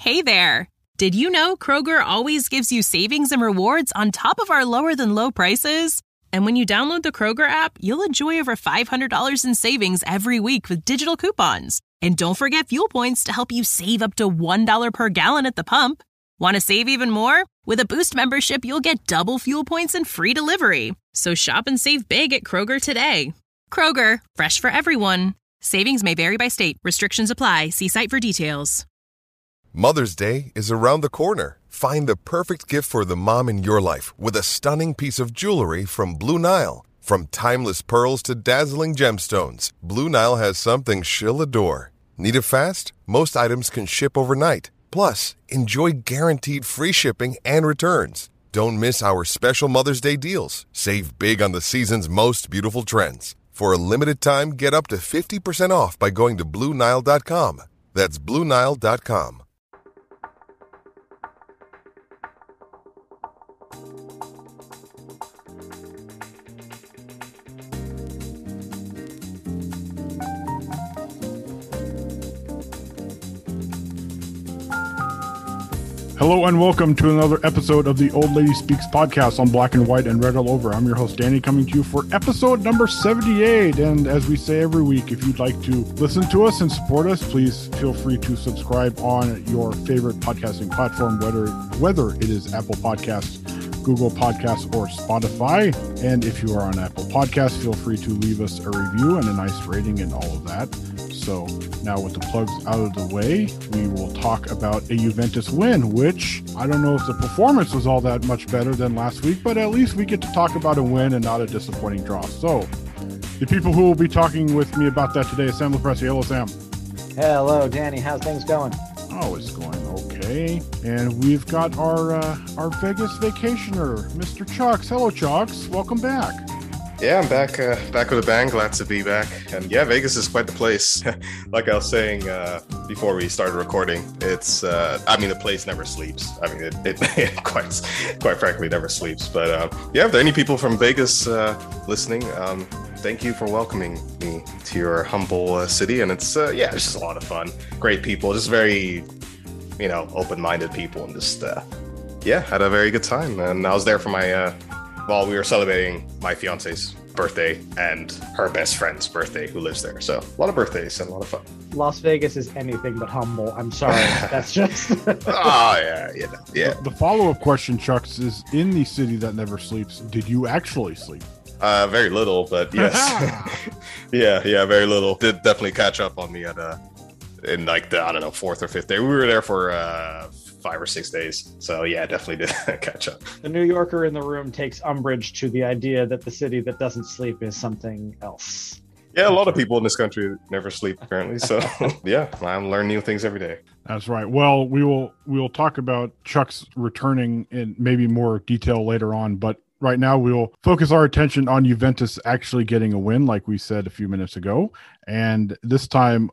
Hey there! Did you know Kroger always gives you savings and rewards on top of our lower-than-low prices? And when you download the Kroger app, you'll enjoy over $500 in savings every week with digital coupons. And don't forget fuel points to help you save up to $1 per gallon at the pump. Want to save even more? With a Boost membership, you'll get double fuel points and free delivery. So shop and save big at Kroger today. Kroger, fresh for everyone. Savings may vary by state. Restrictions apply. See site for details. Mother's Day is around the corner. Find the perfect gift for the mom in your life with a stunning piece of jewelry from Blue Nile. From timeless pearls to dazzling gemstones, Blue Nile has something she'll adore. Need it fast? Most items can ship overnight. Plus, enjoy guaranteed free shipping and returns. Don't miss our special Mother's Day deals. Save big on the season's most beautiful trends. For a limited time, get up to 50% off by going to BlueNile.com. That's BlueNile.com. Hello and welcome to another episode of the Old Lady Speaks podcast on Black and White and Red All Over. I'm your host, Danny, coming to you for episode number 78. And as we say every week, if you'd like to listen to us and support us, please feel free to subscribe on your favorite podcasting platform, whether it is Apple Podcasts, Google Podcasts, or Spotify. And if you are on Apple Podcasts, feel free to leave us a review and a nice rating and all of that. So now with the plugs out of the way, we will talk about a Juventus win, which I don't know if the performance was all that much better than last week, but at least we get to talk about a win and not a disappointing draw. So the people who will be talking with me about that today is Sam Lepresti. Hello, Sam. Hello, Danny. How's things going? Oh, it's going okay. And we've got our Vegas vacationer, Mr. Chucks. Hello, Chucks. Welcome back. Yeah, I'm back with a bang. Glad to be back. And yeah, Vegas is quite the place. Like I was saying before we started recording, it's the place never sleeps. I mean, it quite frankly never sleeps. But yeah, if there are any people from Vegas listening, thank you for welcoming me to your humble city. And it's just a lot of fun. Great people, just very open-minded people, and just had a very good time. And I was there for my while we were celebrating my fiance's birthday and her best friend's birthday who lives there. So a lot of birthdays and a lot of fun. Las Vegas is anything but humble. I'm sorry. That's just... Yeah. The follow-up question, Chucks, is in the city that never sleeps, did you actually sleep? Very little, but yes. yeah, very little. Did definitely catch up on me in like the, fourth or fifth day. We were there for 5 or 6 days. So yeah, definitely did catch up. The New Yorker in the room takes umbrage to the idea that the city that doesn't sleep is something else. Yeah, a lot of people in this country never sleep apparently. So yeah, I'm learning new things every day. That's right. Well, we'll talk about Chuck's returning in maybe more detail later on, but right now we'll focus our attention on Juventus actually getting a win, like we said a few minutes ago. And this time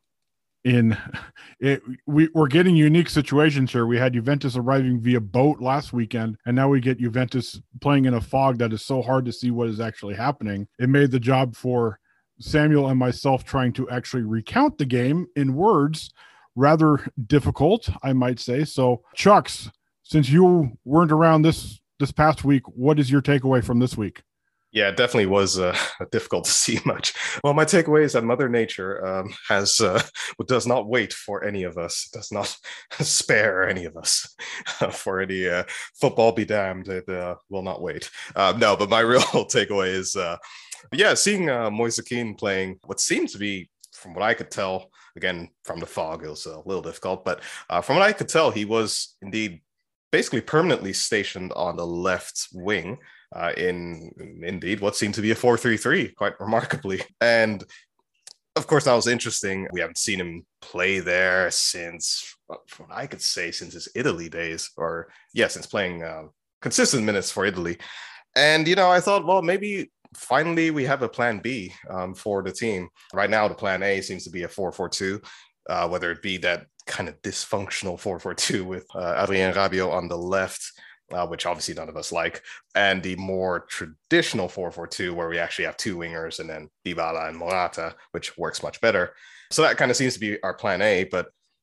we're getting unique situations here. We had Juventus arriving via boat last weekend, and now we get Juventus playing in a fog that is so hard to see what is actually happening. It made the job for Samuel and myself trying to actually recount the game in words rather difficult, I might say. So, Chucks, since you weren't around this past week, what is your takeaway from this week? Yeah, it definitely was difficult to see much. Well, my takeaway is that Mother Nature does not wait for any of us. It does not spare any of us for any football be damned. It will not wait. No, but my real takeaway is, seeing Moise Kean playing what seemed to be, from what I could tell, again, from the fog, it was a little difficult, but from what I could tell, he was indeed basically permanently stationed on the left wing. In indeed what seemed to be a 4-3-3, quite remarkably. And of course, that was interesting. We haven't seen him play there since, from what I could say, since his Italy days, since playing consistent minutes for Italy. And, I thought, well, maybe finally we have a plan B for the team. Right now, the plan A seems to be a 4-4-2, whether it be that kind of dysfunctional 4-4-2 with Adrien Rabiot on the left, which obviously none of us like, and the more traditional 4-4-2 where we actually have two wingers and then Dybala and Morata, which works much better. So that kind of seems to be our plan A. But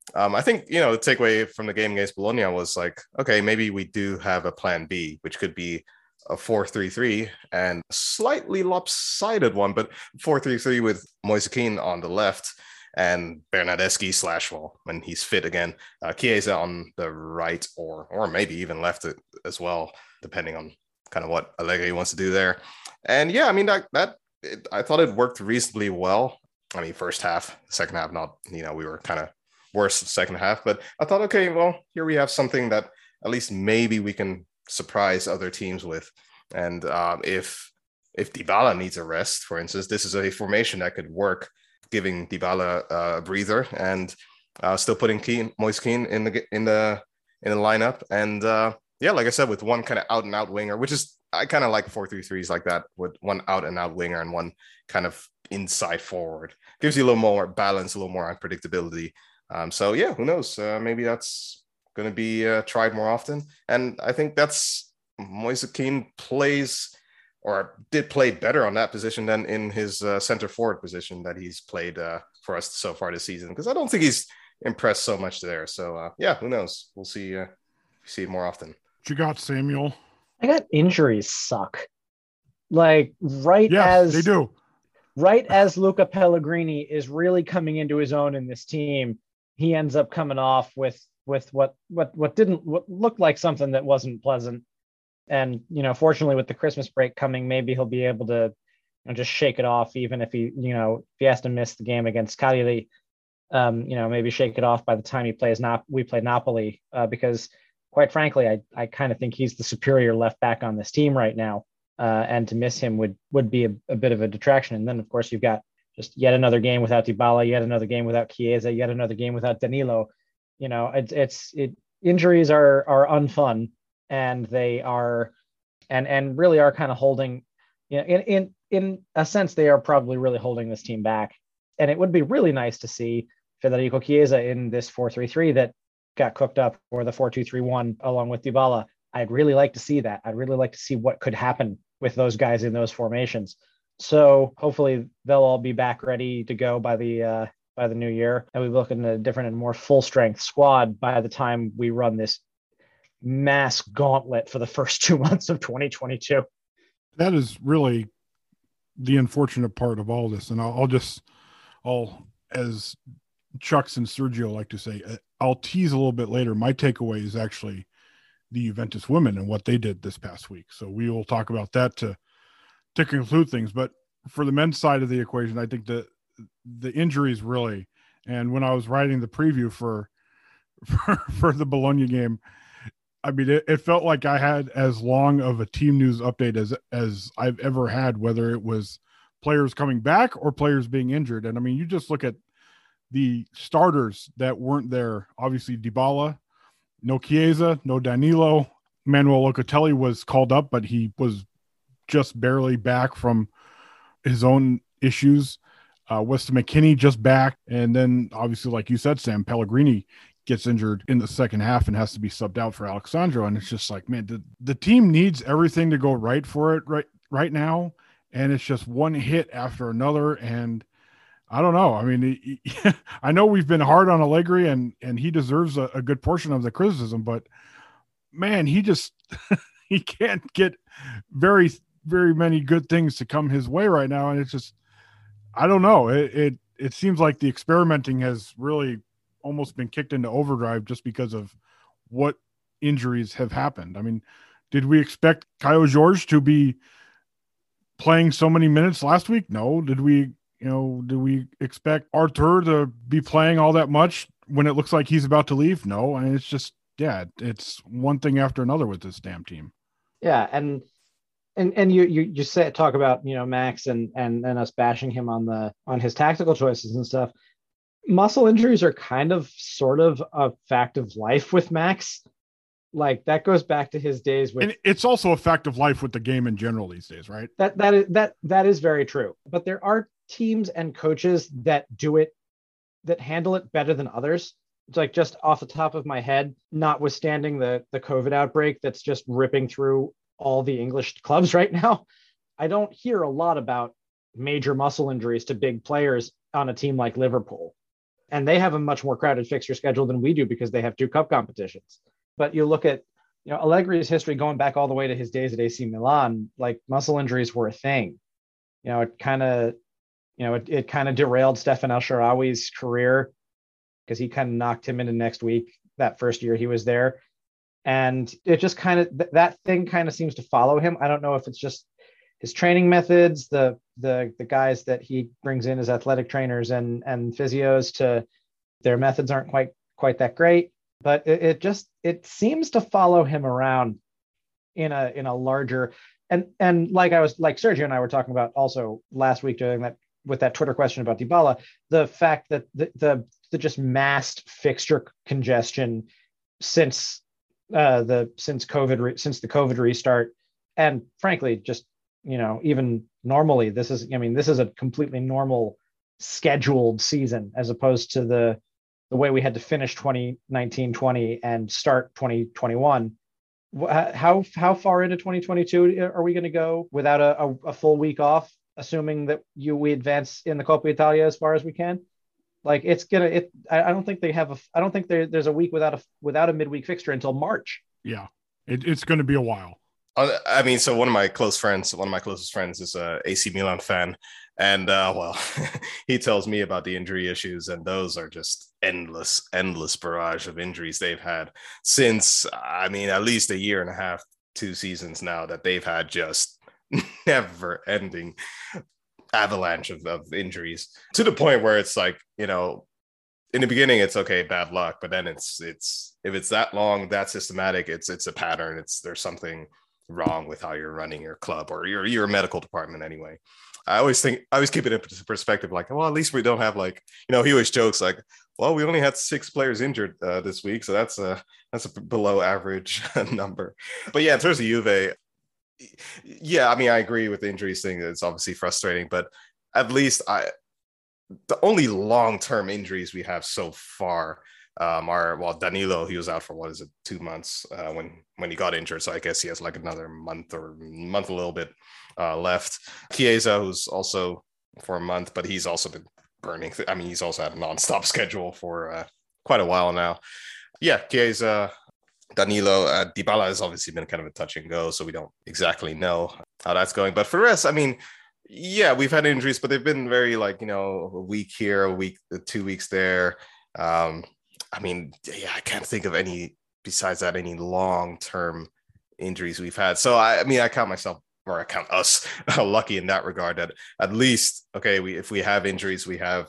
I think, the takeaway from the game against Bologna was like, okay, maybe we do have a plan B, which could be a 4-3-3 and a slightly lopsided one, but 4-3-3 with Moise Kean on the left and Bernardeschi / well, when he's fit again, Chiesa on the right or maybe even left as well, depending on kind of what Allegri wants to do there. And yeah, I mean, I thought it worked reasonably well. I mean, first half, second half, not, we were kind of worse second half, but I thought, okay, well, here we have something that at least maybe we can surprise other teams with. And if Dybala needs a rest, for instance, this is a formation that could work, giving Dybala a breather and still putting Moise Kean in the lineup. And yeah, like I said, with one kind of out and out winger, which is, I kind of like 4-3-3s like that, with one out and out winger and one kind of inside forward. Gives you a little more balance, a little more unpredictability. So yeah, who knows? Maybe that's going to be tried more often. And I think that's Moise Kean did play better on that position than in his center forward position that he's played for us so far this season, because I don't think he's impressed so much there. So yeah, who knows? We'll see it more often. What you got, Samuel? I got injuries suck. Like yes, they do. Right as Luca Pellegrini is really coming into his own in this team, he ends up coming off with what looked like something that wasn't pleasant. And, fortunately with the Christmas break coming, maybe he'll be able to just shake it off, even if he has to miss the game against Cagliari, maybe shake it off by the time we play Napoli, because quite frankly, I kind of think he's the superior left back on this team right now. And to miss him would be a bit of a detraction. And then, of course, you've got just yet another game without Dybala, yet another game without Chiesa, yet another game without Danilo. Injuries are unfun, and they are, and really are kind of holding, in a sense, they are probably really holding this team back. And it would be really nice to see Federico Chiesa in this 4-3-3 that got cooked up, or the 4-2-3-1 along with Dybala. I'd really like to see that. I'd really like to see what could happen with those guys in those formations. So hopefully they'll all be back ready to go by the new year, and we look at a different and more full strength squad by the time we run this mass gauntlet for the first 2 months of 2022. That is really the unfortunate part of all this. And I'll as Chucks and Sergio like to say, I'll tease a little bit later. My takeaway is actually the Juventus women and what they did this past week. So we will talk about that to conclude things. But for the men's side of the equation, I think the injuries really, and when I was writing the preview for the Bologna game, I mean, it felt like I had as long of a team news update as I've ever had, whether it was players coming back or players being injured. And I mean, you just look at the starters that weren't there. Obviously, Dybala, no Chiesa, no Danilo. Manuel Locatelli was called up, but he was just barely back from his own issues. Weston McKennie just back. And then obviously, like you said, Sam, Pellegrini gets injured in the second half and has to be subbed out for Alex Sandro. And it's just like, man, the team needs everything to go right for it right now. And it's just one hit after another. And I don't know. I mean, I know we've been hard on Allegri and he deserves a good portion of the criticism, but man, he just, he can't get very, very many good things to come his way right now. And it's just, I don't know. It seems like the experimenting has really almost been kicked into overdrive just because of what injuries have happened. I mean, did we expect Caio Jorge to be playing so many minutes last week? No. Did we expect Arthur to be playing all that much when it looks like he's about to leave? No. And it's just, yeah, it's one thing after another with this damn team. Yeah. And you talk about, Max and us bashing him on his tactical choices and stuff. Muscle injuries are kind of sort of a fact of life with Max. Like that goes back to his days with, and it's also a fact of life with the game in general these days, right? That is very true. But there are teams and coaches that handle it better than others. It's like, just off the top of my head, notwithstanding the COVID outbreak that's just ripping through all the English clubs right now, I don't hear a lot about major muscle injuries to big players on a team like Liverpool. And they have a much more crowded fixture schedule than we do because they have 2 cup competitions. But you look at, Allegri's history going back all the way to his days at AC Milan, like muscle injuries were a thing. It kind of, it kind of derailed Stefan El Shaarawy's career because he kind of knocked him into next week that first year he was there. And it just kind of, that thing kind of seems to follow him. I don't know if it's just his training methods, the guys that he brings in as athletic trainers and physios, to their methods aren't quite that great, but it seems to follow him around in a larger, and like Sergio and I were talking about also last week during that, with that Twitter question about Dybala, the fact that the just massed fixture congestion since the COVID restart, and frankly, just, even normally, this is a completely normal scheduled season as opposed to the way we had to finish 2019-20 and start 2021. How far into 2022 are we going to go without a full week off, assuming that we advance in the Coppa Italia as far as we can? Like I don't think there's a week without a midweek fixture until March. Yeah, it's going to be a while. I mean, so one of my closest friends is a AC Milan fan, and he tells me about the injury issues, and those are just endless barrage of injuries they've had since, I mean, at least a year and a half, 2 seasons now, that they've had just never ending avalanche of injuries, to the point where it's like, in the beginning it's okay, bad luck, but then it's if it's that long, that systematic, it's a pattern. There's something wrong with how you're running your club or your medical department anyway. I always keep it in perspective, like, well, at least we don't have, like, he always jokes like, well, we only had 6 players injured this week, so that's a below average number. But yeah, in terms of Juve, yeah, I mean, I agree with the injuries thing. It's obviously frustrating, but at least the only long-term injuries we have so far are, Danilo, he was out for 2 months when he got injured, so I guess he has like another month a little bit left. Chiesa, who's also for a month, but he's also been burning. He's also had a non-stop schedule for quite a while now. Yeah, Chiesa, Danilo, Dybala has obviously been kind of a touch and go, so we don't exactly know how that's going. But for the rest, I mean, yeah, we've had injuries, but they've been very, like, a week here, a week, 2 weeks there. I mean, yeah, I can't think of any besides that, any long-term injuries we've had. So I count myself, or I count us, lucky in that regard, that at least, okay, if we have injuries, we have,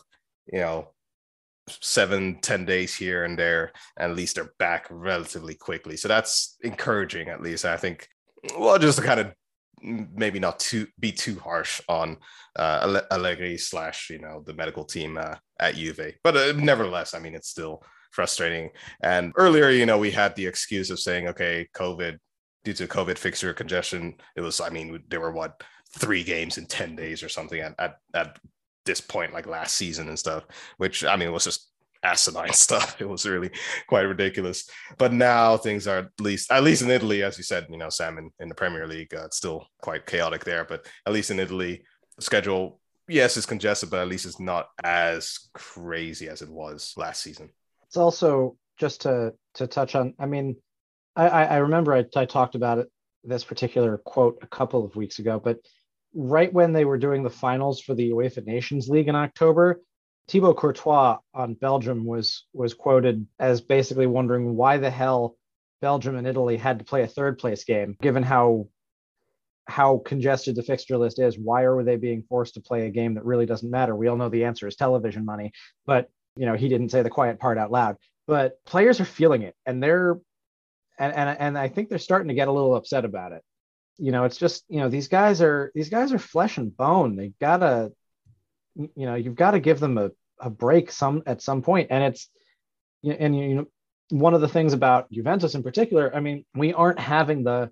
7-10 days here and there, and at least they're back relatively quickly. So that's encouraging, at least. I think, well, just to kind of maybe not be too harsh on Allegri / the medical team at Juve. But nevertheless, I mean, it's still frustrating. And earlier, we had the excuse of saying, okay, due to COVID fixture congestion, it was, there were 3 games in 10 days or something at this point, like last season and stuff, which, was just asinine stuff. It was really quite ridiculous. But now things are at least in Italy, as you said, Sam, in the Premier League, it's still quite chaotic there, but at least in Italy, the schedule, yes, is congested, but at least it's not as crazy as it was last season. It's also, just to touch on, I remember I talked about this particular quote a couple of weeks ago, but right when they were doing the finals for the UEFA Nations League in October, Thibaut Courtois on Belgium was quoted as basically wondering why the hell Belgium and Italy had to play a third place game, given how congested the fixture list is. Why are they being forced to play a game that really doesn't matter? We all know the answer is television money, but he didn't say the quiet part out loud. But players are feeling it, and and I think they're starting to get a little upset about it. It's just, these guys are flesh and bone. They gotta, you've got to give them a break at some point. And it's, one of the things about Juventus in particular, we aren't having the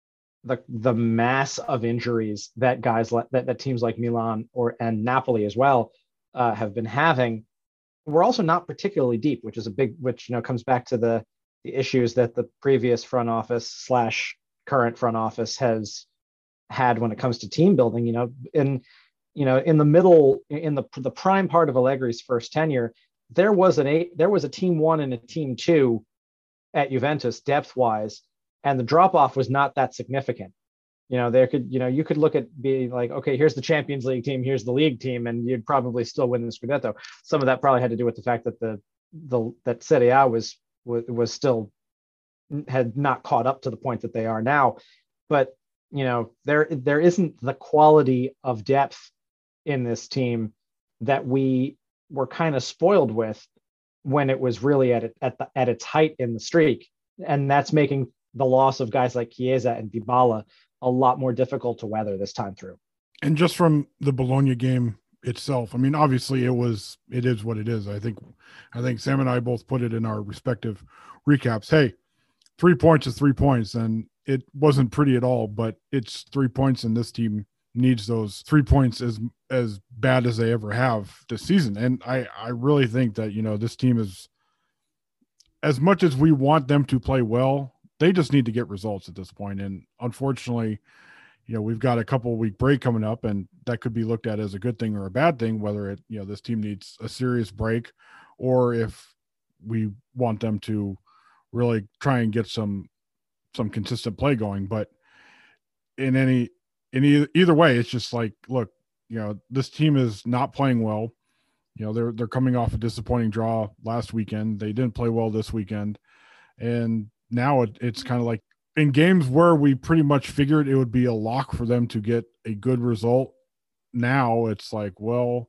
mass of injuries that that teams like Milan and Napoli as well have been having. We're also not particularly deep, which is which comes back to the issues that the previous front office / current front office has had when it comes to team building. In the middle, in the prime part of Allegri's first tenure, there was a team 1 and a team 2 at Juventus depth wise, and the drop off was not that significant. You could look at being like, okay, here's the Champions League team, here's the league team, and you'd probably still win the Scudetto. Some of that probably had to do with the fact that that Serie A was still had not caught up to the point that they are now. But there isn't the quality of depth in this team that we were kind of spoiled with when it was really at its height in the streak, and that's making the loss of guys like Chiesa and Dybala a lot more difficult to weather this time through. And just from the Bologna game itself, I mean, obviously it is what it is. I think Sam and I both put it in our respective recaps. Hey, 3 points is 3 points, and it wasn't pretty at all, but it's 3 points, and this team needs those 3 points as bad as they ever have this season. And I really think that, this team is, as much as we want them to play well, they just need to get results at this point. And unfortunately, we've got a couple week break coming up, and that could be looked at as a good thing or a bad thing, whether this team needs a serious break or if we want them to really try and get some consistent play going. But in either way, it's just like, look, this team is not playing well. They're coming off a disappointing draw last weekend. They didn't play well this weekend. And now it's kind of like in games where we pretty much figured it would be a lock for them to get a good result. Now it's like, well,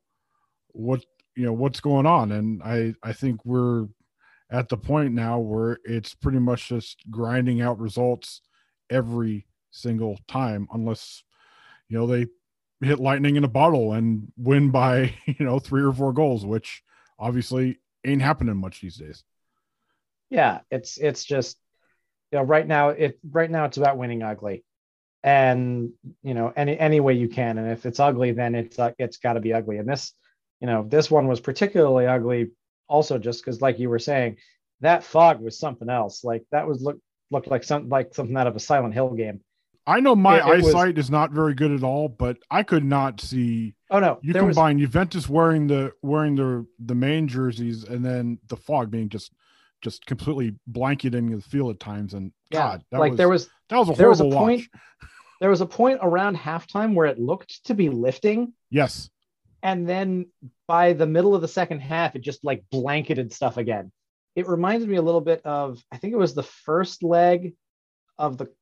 what's going on? And I think we're at the point now where it's pretty much just grinding out results every single time, unless, they hit lightning in a bottle and win by, 3 or 4 goals, which obviously ain't happening much these days. Yeah. It's just, right now it's about winning ugly, and, any way you can. And if it's ugly, then it's gotta be ugly. And this one was particularly ugly also just because, like you were saying, that fog was something else. Like that looked like something out of a Silent Hill game. I know my eyesight is not very good at all, but I could not see. Oh no! You combine Juventus wearing the main jerseys and then the fog being just completely blanketing the field at times. And God, that was a horrible watch. There was a point around halftime where it looked to be lifting. Yes. And then by the middle of the second half, it just like blanketed stuff again. It reminded me a little bit of, I think it was the first leg of the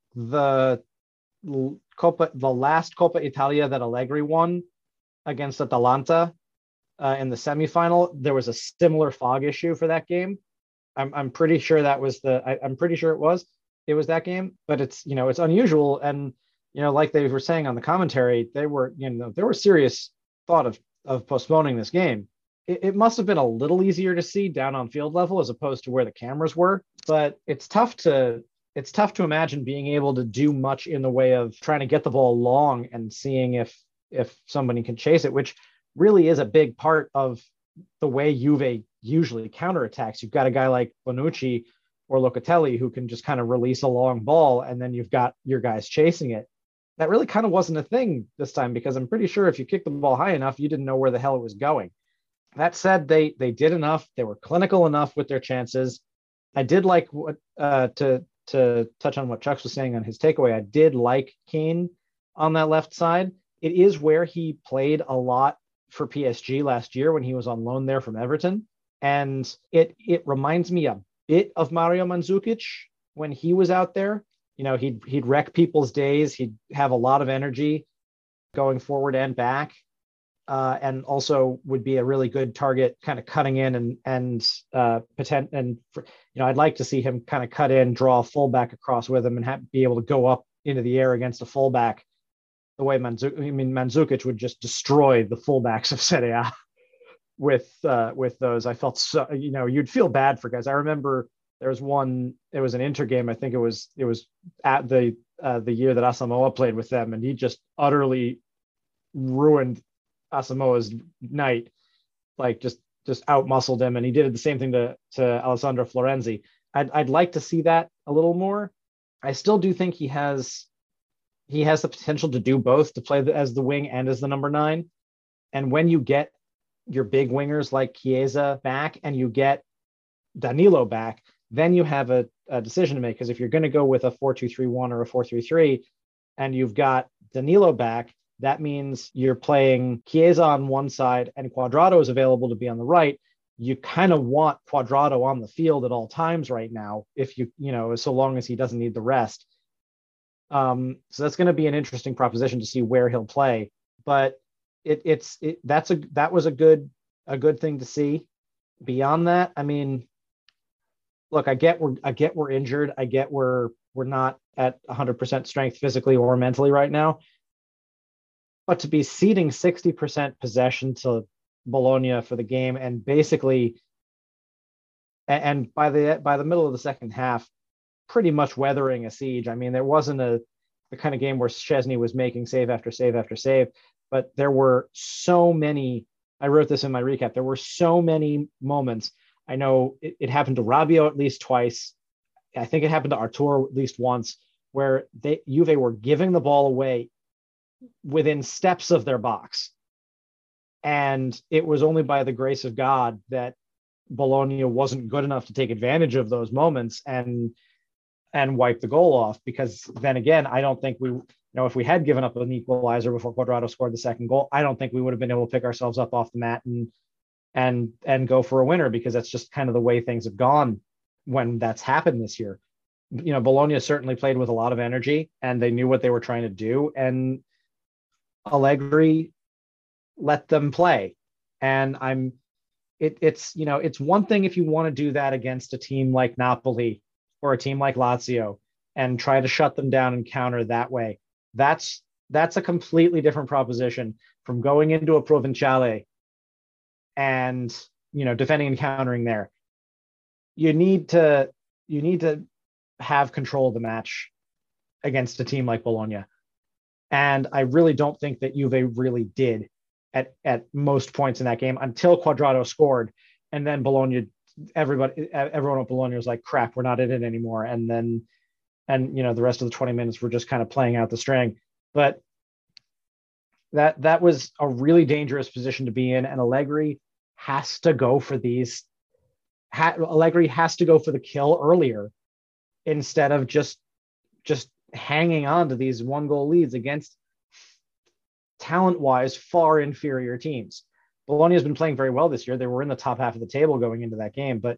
last Coppa Italia that Allegri won against Atalanta in the semifinal. There was a similar fog issue for that game. I'm pretty sure that was I'm pretty sure it was that game, but it's unusual. And, like they were saying on the commentary, there were serious thought of postponing this game. It must have been a little easier to see down on field level as opposed to where the cameras were, but it's tough to imagine being able to do much in the way of trying to get the ball long and seeing if somebody can chase it, which really is a big part of the way Juve usually counterattacks. You've got a guy like Bonucci or Locatelli who can just kind of release a long ball, and then you've got your guys chasing it. That really kind of wasn't a thing this time, because I'm pretty sure if you kicked the ball high enough, you didn't know where the hell it was going. That said, they did enough. They were clinical enough with their chances. I did like what to touch on what Chucks was saying on his takeaway. I did like Keane on that left side. It is where he played a lot for PSG last year when he was on loan there from Everton. And it reminds me a bit of Mario Mandzukic when he was out there. He'd wreck people's days. He'd have a lot of energy going forward and back. And also would be a really good target, kind of cutting in and I'd like to see him kind of cut in, draw a fullback across with him, and be able to go up into the air against a fullback. The way Mandzukic would just destroy the fullbacks of Serie A with those. I felt so, you'd feel bad for guys. I remember there was an Inter game. I think it was at the year that Asamoah played with them, and he just utterly ruined Asamoah's night, like just out-muscled him. And he did the same thing to Alessandro Florenzi. I'd like to see that a little more. I still do think he has the potential to do both, to play as the wing and as the number 9. And when you get your big wingers like Chiesa back and you get Danilo back, then you have a decision to make. Because if you're going to go with a 4-2-3-1 or a 4-3-3 and you've got Danilo back, that means you're playing Chiesa on one side and Cuadrado is available to be on the right. You kind of want Cuadrado on the field at all times right now, if so long as he doesn't need the rest. So that's going to be an interesting proposition to see where he'll play. But that was a good thing to see. Beyond that, I mean, look, I get we're injured. I get we're not at 100% strength physically or mentally right now. But to be ceding 60% possession to Bologna for the game, and basically, and by the middle of the second half, pretty much weathering a siege. I mean, there wasn't the kind of game where Szczesny was making save after save after save, but there were so many. I wrote this in my recap. There were so many moments. I know it happened to Rabiot at least twice. I think it happened to Arturo at least once, where Juve were giving the ball away within steps of their box. And it was only by the grace of God that Bologna wasn't good enough to take advantage of those moments and wipe the goal off. Because then again, I don't think if we had given up an equalizer before Cuadrado scored the second goal, I don't think we would have been able to pick ourselves up off the mat and go for a winner, because that's just kind of the way things have gone when that's happened this year. Bologna certainly played with a lot of energy and they knew what they were trying to do, and Allegri let them play. And it's one thing if you want to do that against a team like Napoli or a team like Lazio and try to shut them down and counter that way. That's a completely different proposition from going into a Provinciale and defending and countering there. You need to have control of the match against a team like Bologna. And I really don't think that Juve really did at most points in that game until Cuadrado scored. And then Bologna, everyone at Bologna was like, crap, we're not in it anymore. And the rest of the 20 minutes were just kind of playing out the string. But that was a really dangerous position to be in. And Allegri has to go for Allegri has to go for the kill earlier instead of just hanging on to these 1-goal leads against talent-wise far inferior teams. Bologna has been playing very well this year. They were in the top half of the table going into that game, but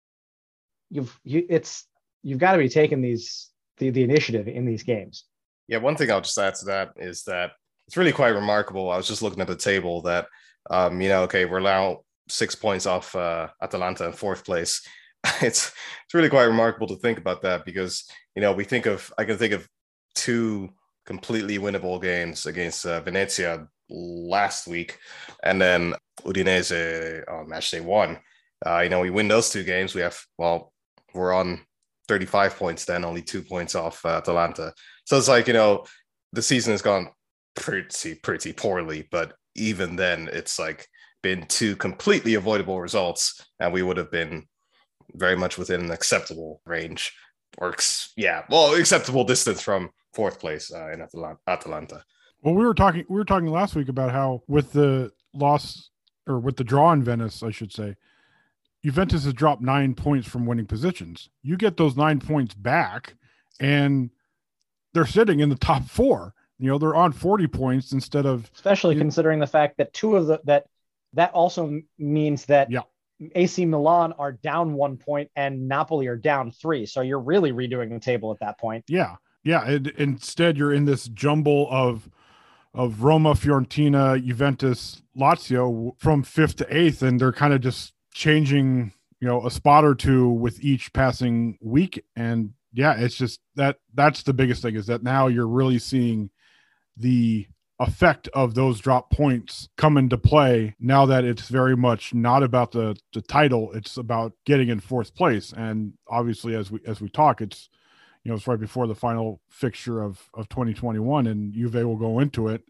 you've got to be taking the initiative in these games. Yeah, one thing I'll just add to that is that it's really quite remarkable. I was just looking at the table that we're now 6 points off Atalanta in fourth place. It's really quite remarkable to think about that, because I can think of two completely winnable games against Venezia last week, and then Udinese on match day 1. We win those two games. We're on 35 points then, only 2 points off Atalanta. So it's like, the season has gone pretty poorly, but even then it's like been two completely avoidable results, and we would have been very much within an acceptable range, or acceptable distance from fourth place in Atalanta. Well, we were talking last week about how with the loss, or with the draw in Venice, I should say, Juventus has dropped 9 points from winning positions. You get those 9 points back and they're sitting in the top 4. They're on 40 points instead of, especially considering the fact that that also means that AC Milan are down 1 point and Napoli are down 3. So you're really redoing the table at that point. Yeah. Instead, you're in this jumble of Roma, Fiorentina, Juventus, Lazio from 5th to 8th, and they're kind of just changing, a spot or two with each passing week. And yeah, it's just that's the biggest thing, is that now you're really seeing the effect of those drop points come into play, now that it's very much not about the title, it's about getting in fourth place. And obviously, as we talk, it's it's right before the final fixture of 2021, and Juve will go into it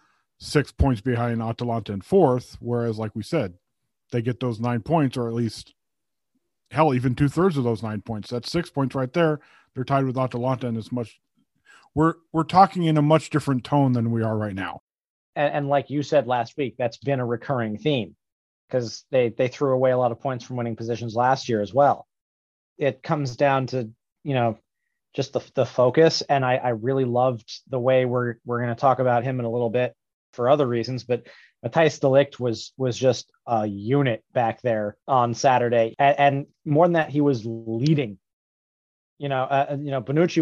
6 points behind Atalanta in fourth, whereas, like we said, they get those 9 points, or at least, hell, even 2/3 of those 9 points. That's 6 points right there. They're tied with Atalanta, and we're talking in a much different tone than we are right now. And like you said last week, that's been a recurring theme. because they threw away a lot of points from winning positions last year as well. It comes down to, just the focus. And I really loved the way we're going to talk about him in a little bit for other reasons, but Matthijs de Ligt was just a unit back there on Saturday. And more than that, he was leading. Bonucci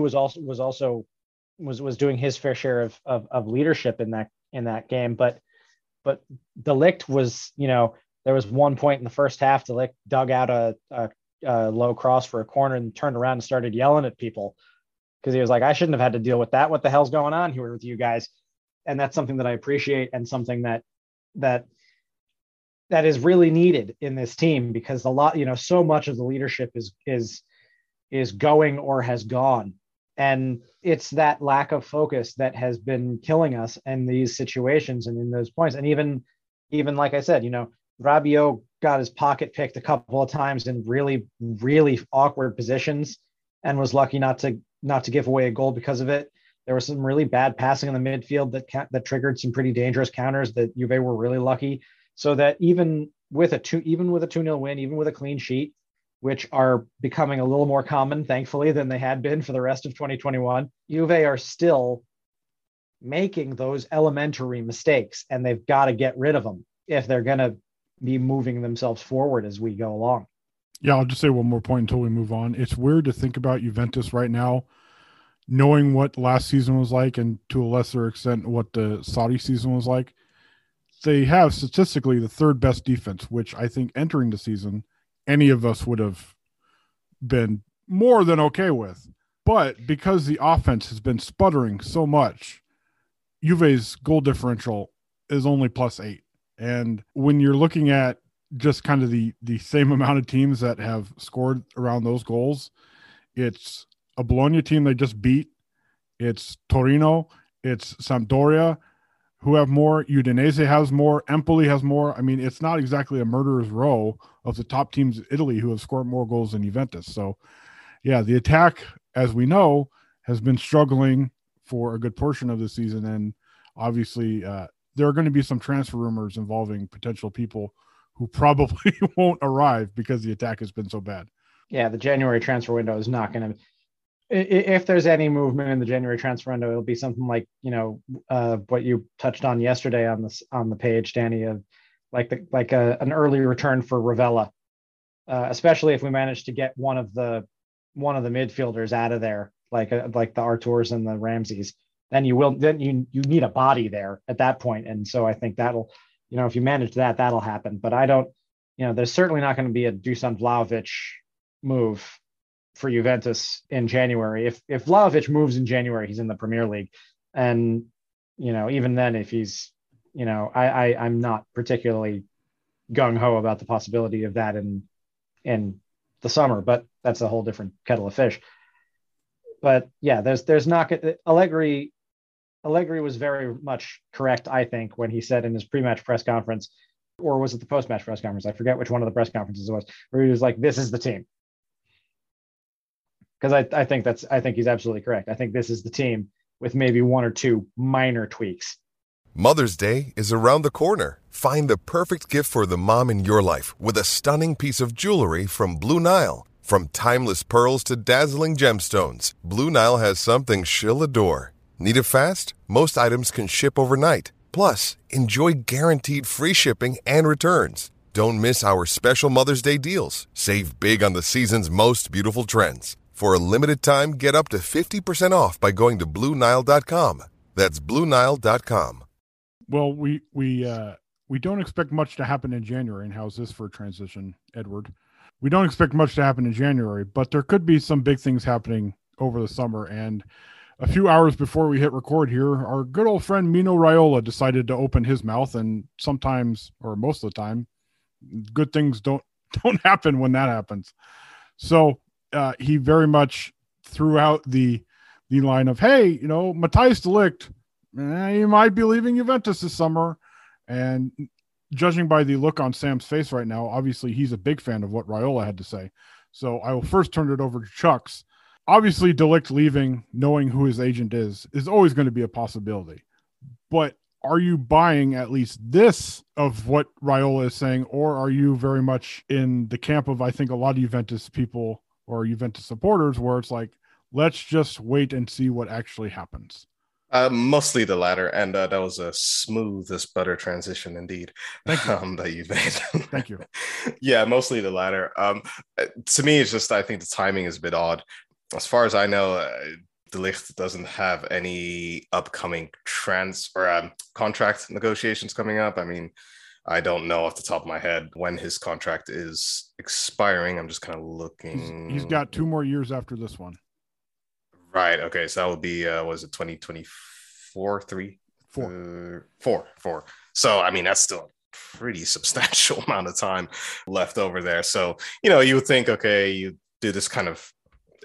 was doing his fair share of leadership in that game, but de Ligt was, there was one point in the first half, de Ligt dug out a low cross for a corner and turned around and started yelling at people because he was like, I shouldn't have had to deal with that. What the hell's going on here with you guys? And that's something that I appreciate, and something that is really needed in this team, because so much of the leadership is going or has gone. And it's that lack of focus that has been killing us in these situations and in those points. And even like I said, Rabiot got his pocket picked a couple of times in really, really awkward positions and was lucky not to give away a goal because of it. There was some really bad passing in the midfield that triggered some pretty dangerous counters that Juve were really lucky. So that even with a 2-0 win, even with a clean sheet, which are becoming a little more common, thankfully, than they had been for the rest of 2021, Juve are still making those elementary mistakes, and they've got to get rid of them if they're going to be moving themselves forward as we go along. Yeah, I'll just say one more point until we move on. It's weird to think about Juventus right now, knowing what last season was like, and to a lesser extent what the Saudi season was like. They have statistically the third best defense, which I think entering the season, any of us would have been more than okay with. But because the offense has been sputtering so much, Juve's goal differential is only +8. And when you're looking at just kind of the same amount of teams that have scored around those goals, it's a Bologna team they just beat, it's Torino, it's Sampdoria, who have more, Udinese has more, Empoli has more. I mean, it's not exactly a murderer's row of the top teams in Italy who have scored more goals than Juventus. So, yeah, the attack, as we know, has been struggling for a good portion of the season. And obviously, there are going to be some transfer rumors involving potential people who probably won't arrive because the attack has been so bad. Yeah, the January transfer window is not going to – if there's any movement in the January transfer window, it'll be something like, what you touched on yesterday on the page, Danny, of an early return for Ravella, especially if we manage to get one of the midfielders out of there, like the Arturs and the Ramses. Then you need a body there at that point. And so I think that'll, if you manage that'll happen. But I don't, there's certainly not going to be a Dusan Vlahovic move for Juventus in January. If Vlahovic moves in January, he's in the Premier League. And, even then, if he's, I'm not particularly gung-ho about the possibility of that in the summer, but that's a whole different kettle of fish. But yeah, there's not Allegri was very much correct, I think, when he said in his pre-match press conference, or was it the post-match press conference? I forget which one of the press conferences it was, where he was like, this is the team. Because I think he's absolutely correct. I think this is the team with maybe one or two minor tweaks. Mother's Day is around the corner. Find the perfect gift for the mom in your life with a stunning piece of jewelry from Blue Nile. From timeless pearls to dazzling gemstones, Blue Nile has something she'll adore. Need it fast? Most items can ship overnight. Plus, enjoy guaranteed free shipping and returns. Don't miss our special Mother's Day deals. Save big on the season's most beautiful trends. For a limited time, get up to 50% off by going to BlueNile.com. That's BlueNile.com. Well, we don't expect much to happen in January. And how's this for a transition, Edward? We don't expect much to happen in January, but there could be some big things happening over the summer. And a few hours before we hit record here, our good old friend Mino Raiola decided to open his mouth. And sometimes, or most of the time, good things don't happen when that happens. So he very much threw out the line of, hey, Matthijs de Ligt, he might be leaving Juventus this summer. And judging by the look on Sam's face right now, obviously he's a big fan of what Raiola had to say. So I will first turn it over to Chucks. Obviously, de Ligt leaving, knowing who his agent is always going to be a possibility. But are you buying at least this of what Raiola is saying, or are you very much in the camp of, I think, a lot of Juventus people or Juventus supporters, where it's like, let's just wait and see what actually happens? Mostly the latter, and that was a smooth as butter transition indeed. Thank you. That you made. Thank you. Yeah, mostly the latter. To me, it's just I think the timing is a bit odd. As far as I know, De Ligt doesn't have any upcoming contract negotiations coming up. I mean, I don't know off the top of my head when his contract is expiring. I'm just kind of looking. He's got 2 more years after this one. Right. Okay. So that would be, was it 2024? 4. So, I mean, that's still a pretty substantial amount of time left over there. So, you would think, okay, you do this kind of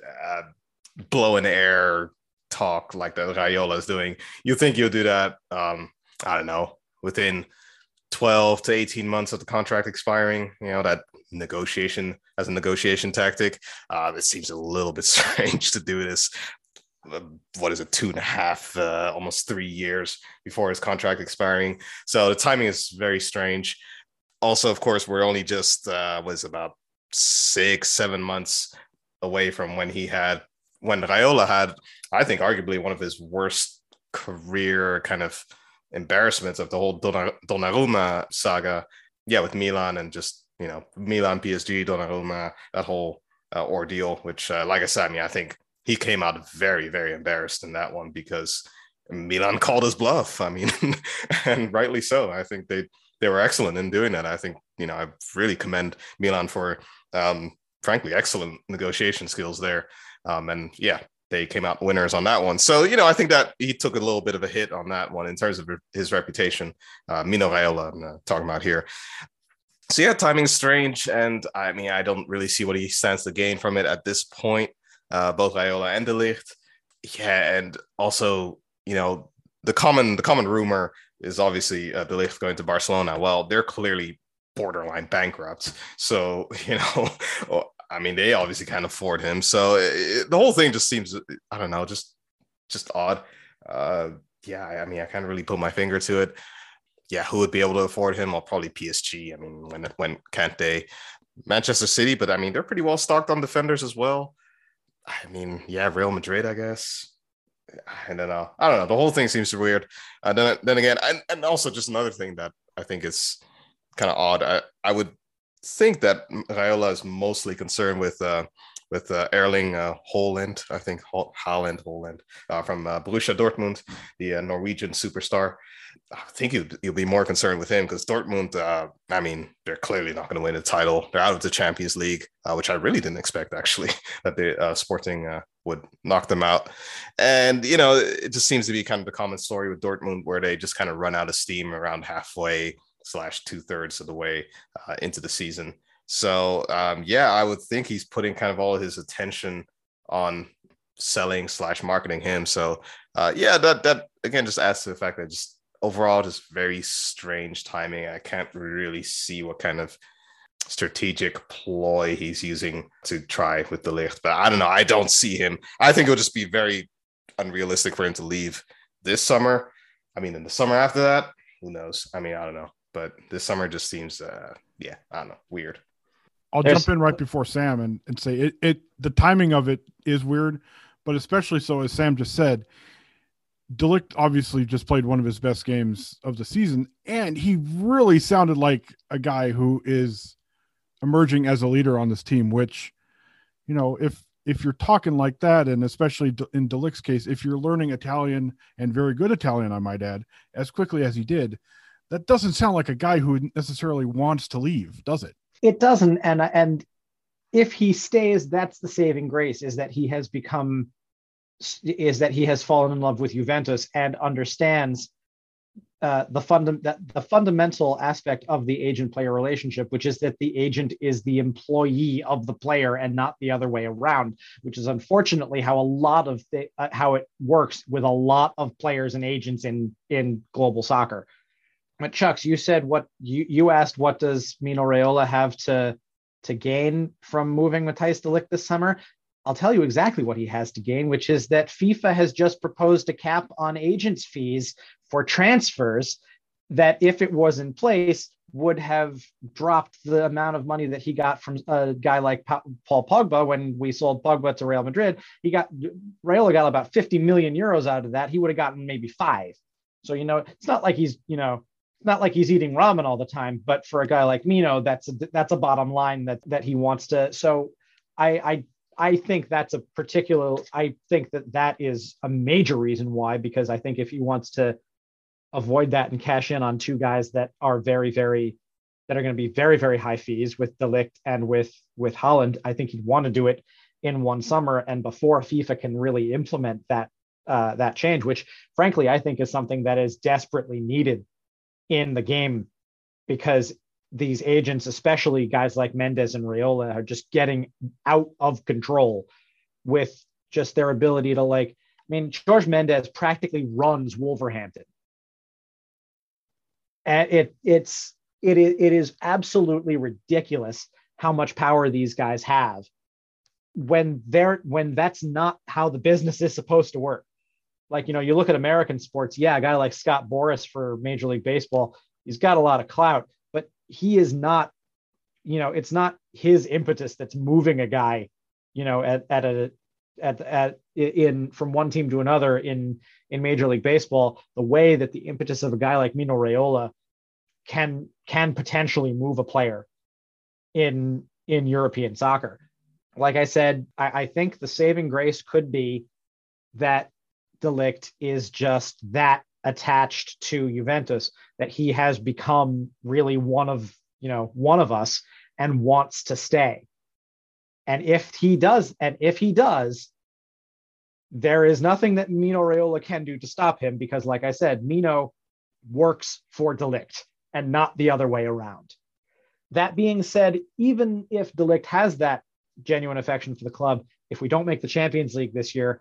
blow in the air talk like that Raiola is doing. You think you'll do that, I don't know, within 12 to 18 months of the contract expiring, that negotiation as a negotiation tactic. It seems a little bit strange to do this. What is it, 2.5, almost 3 years before his contract expiring. So the timing is very strange. Also, of course, we're only just was about 6-7 months away from when Raiola had, I think, arguably one of his worst career kind of embarrassments of the whole Donnarumma saga. Yeah, with Milan and just, Milan, PSG, Donnarumma, that whole ordeal, which, like I said, I mean, I think he came out very, very embarrassed in that one because Milan called his bluff. I mean, and rightly so. I think they were excellent in doing that. I think, I really commend Milan for, frankly, excellent negotiation skills there. And yeah, they came out winners on that one. So, I think that he took a little bit of a hit on that one in terms of his reputation. Mino Raiola, I'm talking about here. So yeah, timing's strange. And I mean, I don't really see what he stands to gain from it at this point. Both Raiola and De Ligt. Yeah, and also, the common rumor is obviously De Ligt going to Barcelona. Well, they're clearly borderline bankrupt. So, I mean, they obviously can't afford him. So the whole thing just seems, I don't know, just odd. Yeah, I mean, I can't really put my finger to it. Yeah, who would be able to afford him? Well, probably PSG. I mean, when can't they? Manchester City, but I mean, they're pretty well stocked on defenders as well. I mean, yeah, Real Madrid, I guess. I don't know. The whole thing seems weird. Then again, and also just another thing that I think is kind of odd. I would think that Raiola is mostly concerned with Erling Haaland. I think Haaland from Borussia Dortmund, the Norwegian superstar. I think you'll be more concerned with him because Dortmund, I mean, they're clearly not going to win a title. They're out of the Champions League, which I really didn't expect, actually, that the Sporting would knock them out. And, it just seems to be kind of the common story with Dortmund where they just kind of run out of steam around halfway / 2/3 of the way into the season. So, yeah, I would think he's putting kind of all of his attention on selling / marketing him. So, yeah, that again just adds to the fact that just overall, just very strange timing. I can't really see what kind of strategic ploy he's using to try with De Ligt. But I don't know. I don't see him. I think it'll just be very unrealistic for him to leave this summer. I mean, in the summer after that, who knows? I mean, I don't know. But this summer just seems, I don't know, weird. I'll jump in right before Sam and say the timing of it is weird, but especially so, as Sam just said, De Ligt obviously just played one of his best games of the season, and he really sounded like a guy who is emerging as a leader on this team, which, if you're talking like that, and especially in De Ligt's case, if you're learning Italian and very good Italian, I might add, as quickly as he did, that doesn't sound like a guy who necessarily wants to leave, does it? It doesn't. And if he stays, that's the saving grace, is that he has fallen in love with Juventus and understands the fundamental aspect of the agent-player relationship, which is that the agent is the employee of the player and not the other way around, which is unfortunately how how it works with a lot of players and agents in global soccer. But Chucks, you said you asked, what does Mino Raiola have to gain from moving Matthijs de Ligt this summer? I'll tell you exactly what he has to gain, which is that FIFA has just proposed a cap on agents' fees for transfers that, if it was in place, would have dropped the amount of money that he got from a guy like Paul Pogba. When we sold Pogba to Real Madrid, Raiola got about 50 million euros out of that. He would have gotten maybe 5. So, it's not like he's eating ramen all the time, but for a guy like Mino, that's a bottom line that he wants to. So I think that is a major reason why, because I think if he wants to avoid that and cash in on 2 guys that are going to be very, very high fees with De Ligt and with Haaland, I think he'd want to do it in one summer and before FIFA can really implement that change, which frankly, I think is something that is desperately needed in the game, because these agents, especially guys like Mendes and Raiola, are just getting out of control with just their ability to George Mendes practically runs Wolverhampton. And it is absolutely ridiculous how much power these guys have when that's not how the business is supposed to work. You look at American sports, a guy like Scott Boras for Major League Baseball, he's got a lot of clout, but he is not, it's not his impetus that's moving a guy, from one team to another in Major League Baseball, the way that the impetus of a guy like Mino Raiola can potentially move a player in European soccer. Like I said, I think the saving grace could be that De Ligt is just that attached to Juventus that he has become really one of us and wants to stay. And if he does, there is nothing that Mino Raiola can do to stop him, because like I said, Mino works for De Ligt and not the other way around. That being said, even if De Ligt has that genuine affection for the club, if we don't make the Champions League this year,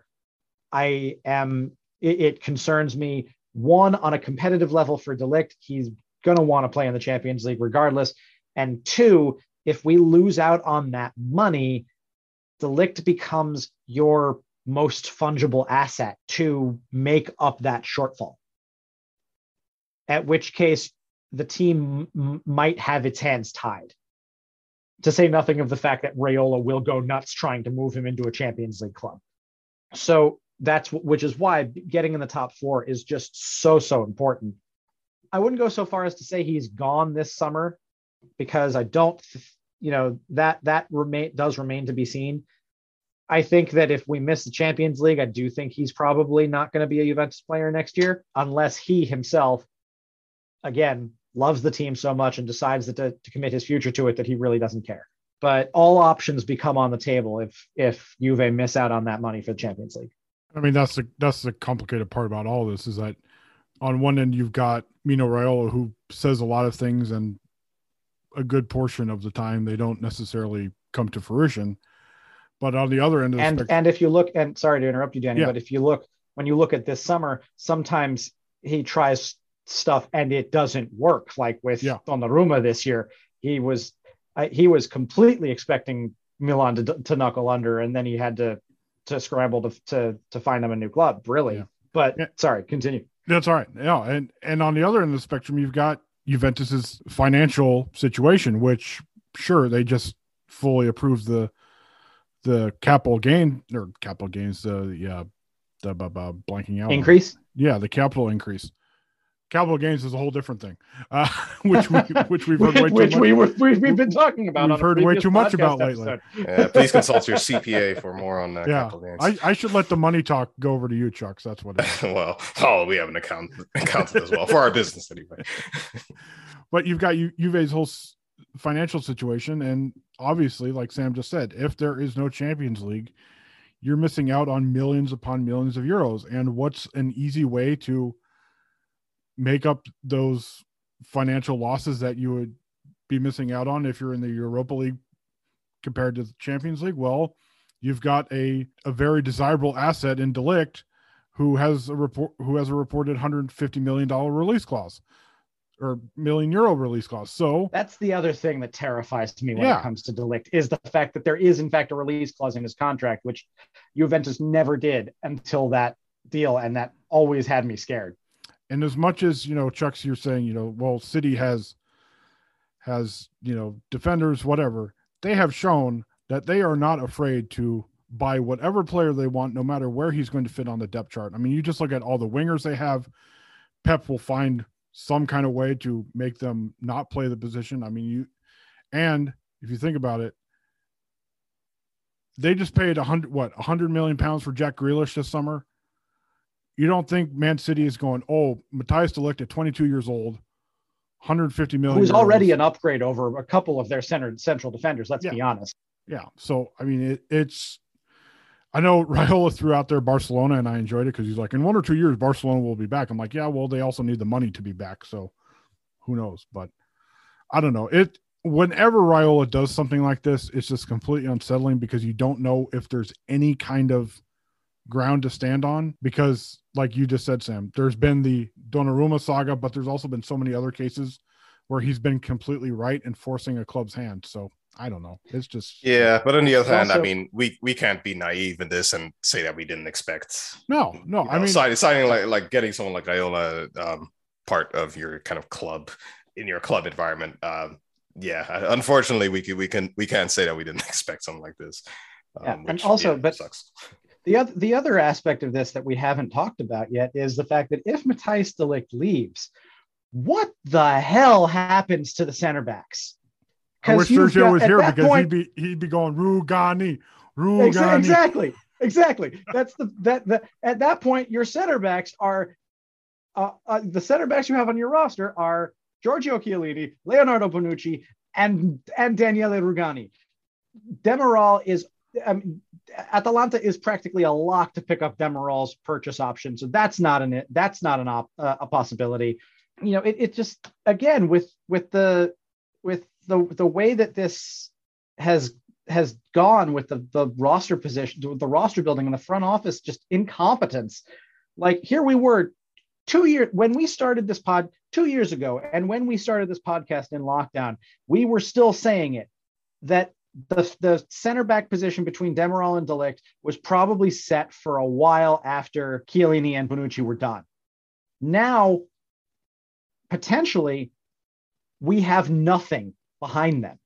it concerns me. One, on a competitive level for De Ligt, he's going to want to play in the Champions League regardless. And 2, if we lose out on that money, De Ligt becomes your most fungible asset to make up that shortfall. At which case, the team might have its hands tied. To say nothing of the fact that Raiola will go nuts trying to move him into a Champions League club. So which is why getting in the top 4 is just so important. I wouldn't go so far as to say he's gone this summer, because I don't, that does remain to be seen. I think that if we miss the Champions League, I do think he's probably not going to be a Juventus player next year, unless he himself, again, loves the team so much and decides that to commit his future to it that he really doesn't care. But all options become on the table if Juve miss out on that money for the Champions League. I mean, that's the complicated part about all this, is that on one end you've got Mino Raiola, who says a lot of things, and a good portion of the time they don't necessarily come to fruition. But on the other end of the and if you look, and sorry to interrupt you, Danny, but when you look at this summer, sometimes he tries stuff and it doesn't work. Like with Donnarumma this year, he was completely expecting Milan to knuckle under, and then he had to scramble to find him a new club, really. Yeah. But sorry, continue. That's all right. Yeah, and on the other end of the spectrum, you've got Juventus's financial situation, which sure, they just fully approved the capital gains, blanking out increase. The capital increase. Capital gains is a whole different thing, which we've heard we've been talking about. We've heard way too much about lately. Please consult your CPA for more on capital gains. I should let the money talk go over to you, Chuck. So that's what it is. We have an accountant as well for our business anyway. But you've got Juve's whole financial situation, and obviously, like Sam just said, if there is no Champions League, you're missing out on millions upon millions of euros. And what's an easy way to make up those financial losses that you would be missing out on if you're in the Europa League compared to the Champions League? Well, you've got a very desirable asset in De Ligt, who has a reported $150 million release clause, or million euro release clause. So that's the other thing that terrifies me when it comes to De Ligt, is the fact that there is in fact a release clause in his contract, which Juventus never did until that deal, and that always had me scared. And as much as, Chuck's, you're saying, well, City has, defenders, whatever, they have shown that they are not afraid to buy whatever player they want, no matter where he's going to fit on the depth chart. I mean, you just look at all the wingers they have. Pep will find some kind of way to make them not play the position. I mean, and if you think about it, they just paid 100 million pounds for Jack Grealish this summer. You don't think Man City is going, oh, Matthias de Ligt at 22 years old, 150 million. Who's already an upgrade over a couple of their central defenders, let's be honest. Yeah. So, I mean, it's, I know Raiola threw out there Barcelona, and I enjoyed it because he's like, in 1 or 2 years, Barcelona will be back. I'm like, yeah, well, they also need the money to be back. So who knows? But I don't know. Whenever Raiola does something like this, it's just completely unsettling because you don't know if there's any kind of ground to stand on, because like you just said, Sam, there's been the Donnarumma saga, but there's also been so many other cases where he's been completely right in forcing a club's hand. So I don't know. It's just, yeah. But on the other hand, I mean, we can't be naive in this and say that we didn't expect. No. I mean, signing like getting someone like Raiola part of your kind of club in your club environment. Yeah, unfortunately, we can't say that we didn't expect something like this. And also, but sucks. The other aspect of this that we haven't talked about yet is the fact that if Matthijs de Ligt leaves, what the hell happens to the center backs? I wish Sergio was here because he'd be going Rugani. Exactly. That's the at that point your center backs are the center backs you have on your roster are Giorgio Chiellini, Leonardo Bonucci, and Daniele Rugani. Demiral is Atalanta is practically a lock to pick up Demiral's purchase option, so that's not a possibility. It just, again, with the way that this has gone with the roster position, the roster building, and the front office just incompetence. Like, here we were 2 years when we started this 2 years ago, and when we started this podcast in lockdown, we were still saying it, that the center back position between Demiral and de Ligt was probably set for a while after Chiellini and Bonucci were done. Now, potentially, we have nothing behind them.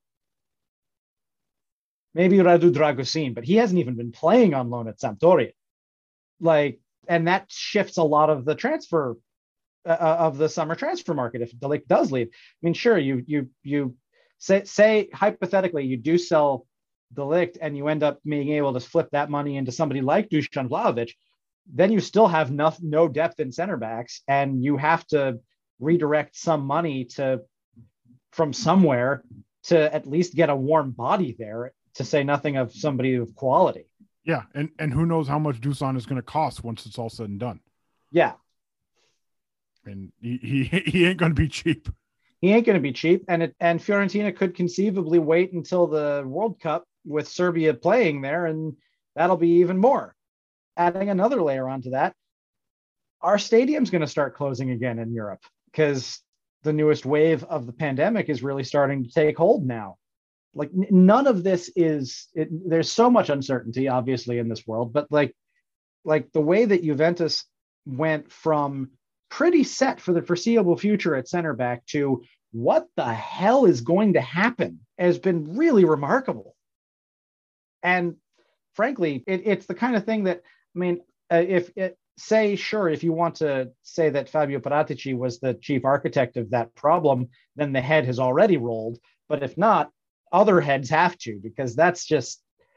Maybe Radu Dragusin, but he hasn't even been playing on loan at Sampdoria. And that shifts a lot of the transfer of the summer transfer market if de Ligt does leave. I mean, sure, you say hypothetically you do sell de Ligt and you end up being able to flip that money into somebody like Dusan Vlahovic, then you still have no depth in center backs, and you have to redirect some money from somewhere to at least get a warm body there, to say nothing of somebody of quality. Yeah, and who knows how much Dusan is going to cost once it's all said and done. Yeah. And he ain't going to be cheap. He ain't going to be cheap, and Fiorentina could conceivably wait until the World Cup with Serbia playing there, and that'll be even more. Adding another layer onto that, our stadium's going to start closing again in Europe because the newest wave of the pandemic is really starting to take hold now. Like, none of this there's so much uncertainty, obviously, in this world, but like the way that Juventus went from pretty set for the foreseeable future at center back to what the hell is going to happen has been really remarkable. And frankly, it's the kind of thing that, I mean, if you want to say that Fabio Paratici was the chief architect of that problem, then the head has already rolled. But if not, other heads have to, because that's just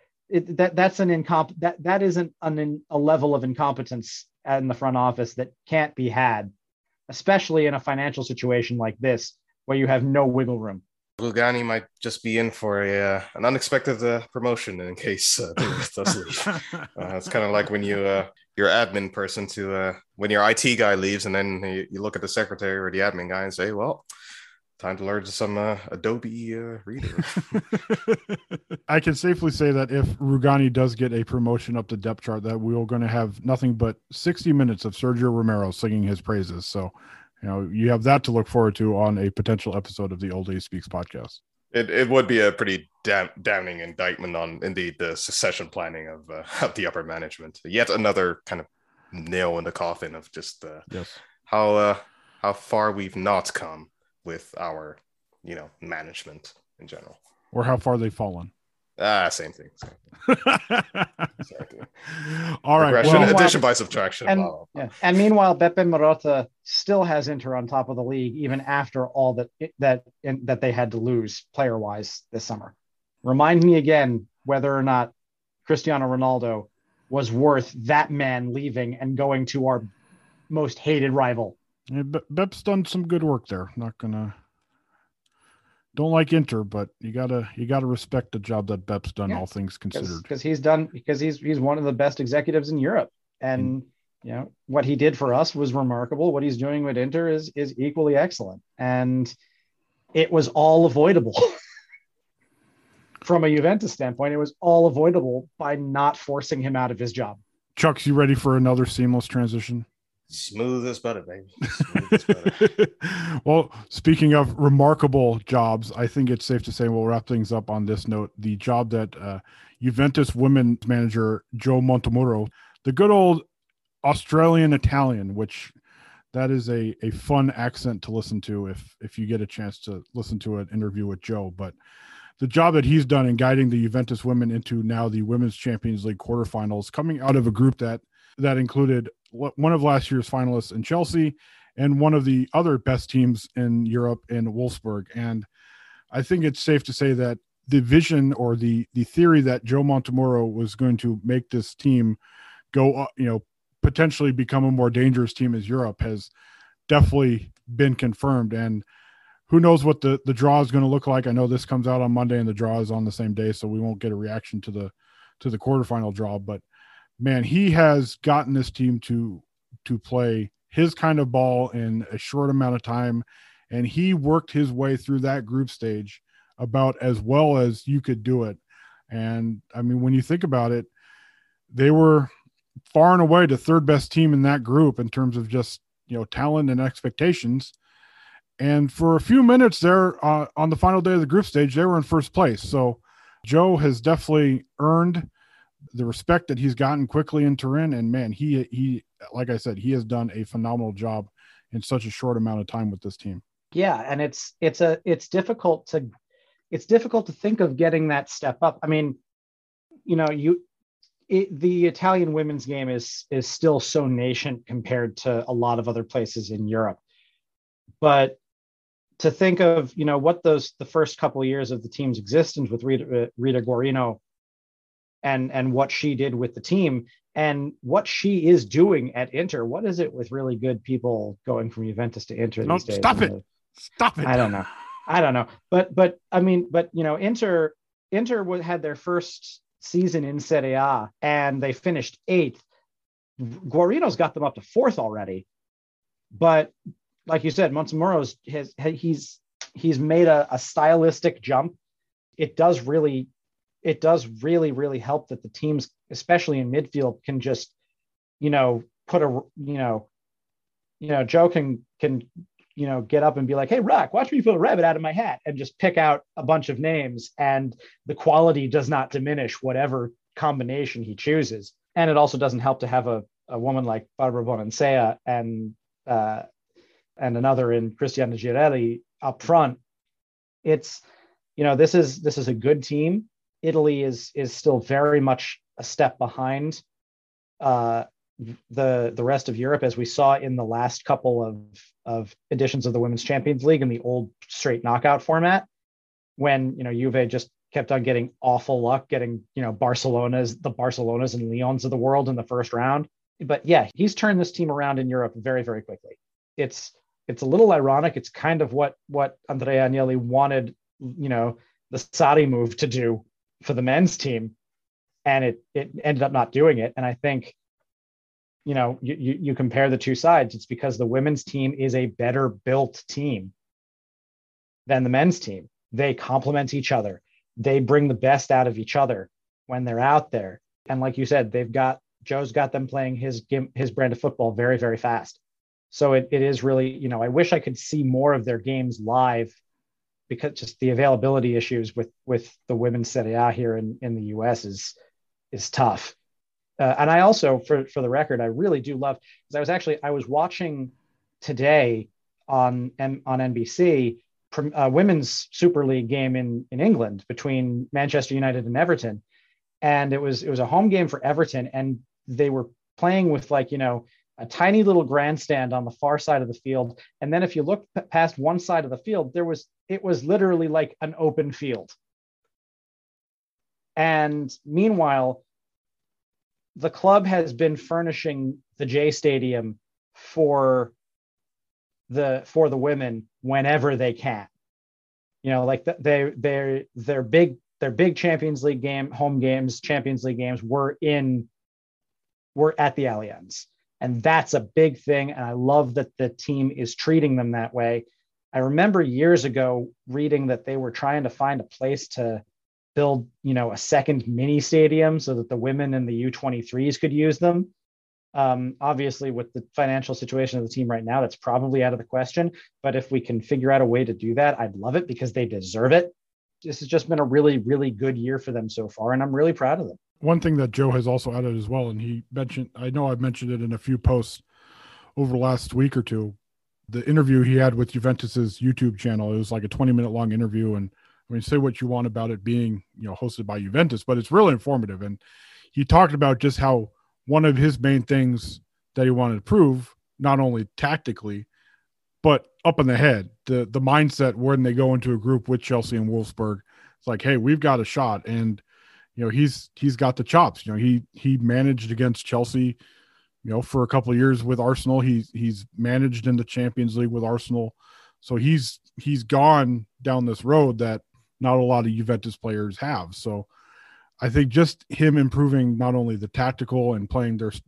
that isn't a level of incompetence in the front office that can't be had, especially in a financial situation like this where you have no wiggle room. Rugani might just be in for an unexpected promotion in case does leave. It's kind of like when your admin person when your IT guy leaves, and then you look at the secretary or the admin guy and say, well, time to learn some Adobe Reader. I can safely say that if Rugani does get a promotion up the depth chart, that we're going to have nothing but 60 minutes of Sergio Romero singing his praises. So, you have that to look forward to on a potential episode of the Old Lady Speaks podcast. It would be a pretty damning indictment on, indeed, the succession planning of the upper management. Yet another kind of nail in the coffin of just how far we've not come with our, management in general. Or how far they've fallen. Same thing. Exactly. All right. Regression, addition by subtraction. And, blah, blah, blah. yeah. And meanwhile, Beppe Marotta still has Inter on top of the league, even after all that they had to lose player-wise this summer. Remind me again whether or not Cristiano Ronaldo was worth that man leaving and going to our most hated rival. Yeah, Bep's done some good work there. Don't like Inter, but you gotta respect the job that Bep's done, all things considered. Because he's one of the best executives in Europe, and what he did for us was remarkable. What he's doing with Inter is equally excellent, and it was all avoidable. From a Juventus standpoint, it was all avoidable by not forcing him out of his job. Chucks, you ready for another seamless transition? Smooth as butter, baby. Smooth as butter. Well, speaking of remarkable jobs, I think it's safe to say we'll wrap things up on this note. The job that Juventus women's manager Joe Montemurro, the good old Australian Italian, which that is a fun accent to listen to if you get a chance to listen to an interview with Joe. But the job that he's done in guiding the Juventus women into now the Women's Champions League quarterfinals, coming out of a group that included one of last year's finalists in Chelsea and one of the other best teams in Europe in Wolfsburg. And I think it's safe to say that the vision or the theory that Joe Montemurro was going to make this team go, potentially become a more dangerous team as Europe has definitely been confirmed. And who knows what the draw is going to look like. I know this comes out on Monday and the draw is on the same day, so we won't get a reaction to the quarterfinal draw, but man, he has gotten this team to play his kind of ball in a short amount of time, and he worked his way through that group stage about as well as you could do it. And I mean, when you think about it, they were far and away the third best team in that group in terms of just, talent and expectations. And for a few minutes there on the final day of the group stage, they were in first place. So Joe has definitely earned the respect that he's gotten quickly in Turin. And man, he, like I said, he has done a phenomenal job in such a short amount of time with this team. Yeah. And it's difficult to think of getting that step up. I mean, the Italian women's game is still so nascent compared to a lot of other places in Europe, but to think of, what the first couple of years of the team's existence with Rita Guarino and what she did with the team and what she is doing at Inter. What is it with really good people going from Juventus to Inter these days? Stop it. I don't know. But I mean, Inter had their first season in Serie A and they finished 8th. Guarino's got them up to 4th already. But like you said, Montemurro's he's made a stylistic jump. It does really help that the teams, especially in midfield, can just, put Joe can get up and be like, hey, Rock, watch me pull a rabbit out of my hat and just pick out a bunch of names. And the quality does not diminish whatever combination he chooses. And it also doesn't help to have a woman like Barbara Bonansea and another in Cristiana Girelli up front. It's, this is a good team. Italy is still very much a step behind the rest of Europe, as we saw in the last couple of editions of the Women's Champions League in the old straight knockout format, when Juve just kept on getting awful luck, getting Barcelona's and Lyons of the world in the first round. But yeah, he's turned this team around in Europe very, very quickly. It's a little ironic. It's kind of what Andrea Agnelli wanted, the Sarri move to do for the men's team, and it ended up not doing it. And I think, you compare the two sides, it's because the women's team is a better built team than the men's team. They complement each other. They bring the best out of each other when they're out there. And like you said, Joe's got them playing his brand of football very, very fast. So it is really, I wish I could see more of their games live, because just the availability issues with the women's Serie A here in the US is tough. And I also, for the record, I really do love, because I was watching today on NBC, women's Super League game in England between Manchester United and Everton. And it was a home game for Everton, and they were playing with a tiny little grandstand on the far side of the field. And then if you look past one side of the field, it was literally like an open field. And meanwhile, the club has been furnishing the J Stadium for the women whenever they can. Their big Champions League Champions League games were at the Allianz. And that's a big thing. And I love that the team is treating them that way. I remember years ago reading that they were trying to find a place to build, a second mini stadium so that the women and the U23s could use them. Obviously, with the financial situation of the team right now, that's probably out of the question. But if we can figure out a way to do that, I'd love it because they deserve it. This has just been a really, really good year for them so far, and I'm really proud of them. One thing that Joe has also added as well, and he mentioned, I know I've mentioned it in a few posts over the last week or two, the interview he had with Juventus's YouTube channel. It was like a 20-minute long interview. And I mean, say what you want about it being, hosted by Juventus, but it's really informative. And he talked about just how one of his main things that he wanted to prove, not only tactically, but up in the head, the mindset when they go into a group with Chelsea and Wolfsburg, it's like, hey, we've got a shot. And, he's got the chops. He managed against Chelsea, for a couple of years with Arsenal. He's managed in the Champions League with Arsenal. So he's gone down this road that not a lot of Juventus players have. So I think just him improving not only the tactical and playing their,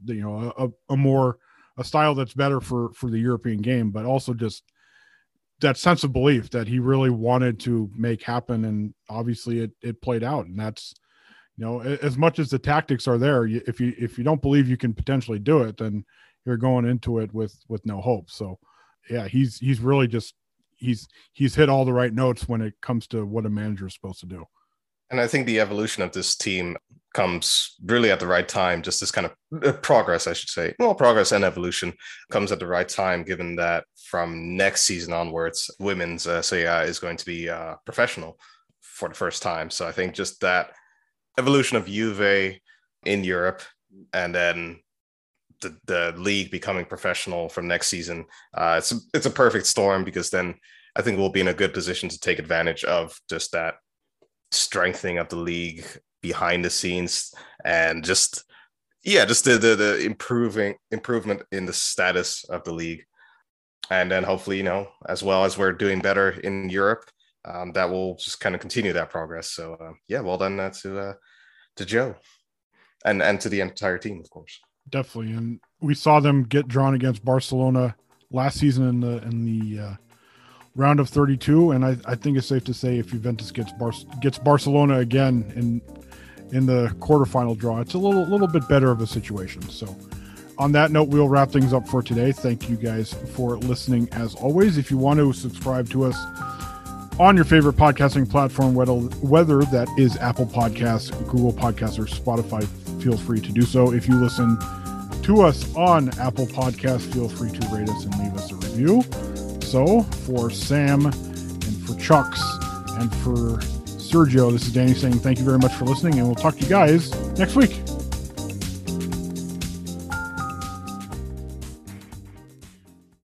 a style that's better for the European game, but also just that sense of belief that he really wanted to make happen. And obviously it played out. And that's, as much as the tactics are there, if you don't believe you can potentially do it, then you're going into it with no hope. So yeah, he's really just, he's hit all the right notes when it comes to what a manager is supposed to do. And I think the evolution of this team comes really at the right time. Just this kind of progress, I should say. Well, progress and evolution comes at the right time, given that from next season onwards, women's Serie A is going to be professional for the first time. So I think just that evolution of Juve in Europe, and then the league becoming professional from next season, it's a perfect storm, because then I think we'll be in a good position to take advantage of just that strengthening of the league behind the scenes, and just the improvement in the status of the league. And then hopefully, as well as we're doing better in Europe, that will just kind of continue that progress. So well done to Joe and to the entire team, of course. Definitely. And we saw them get drawn against Barcelona last season in the round of 32, and I think it's safe to say if Juventus gets Barcelona again in the quarterfinal draw, it's a little bit better of a situation. So on that note, we'll wrap things up for today. Thank you guys for listening as always. If you want to subscribe to us on your favorite podcasting platform, whether that is Apple Podcasts, Google Podcasts, or Spotify, feel free to do so. If you listen to us on Apple Podcasts, feel free to rate us and leave us a review. So for Sam and for Chucks and for Sergio, this is Danny saying thank you very much for listening, and we'll talk to you guys next week.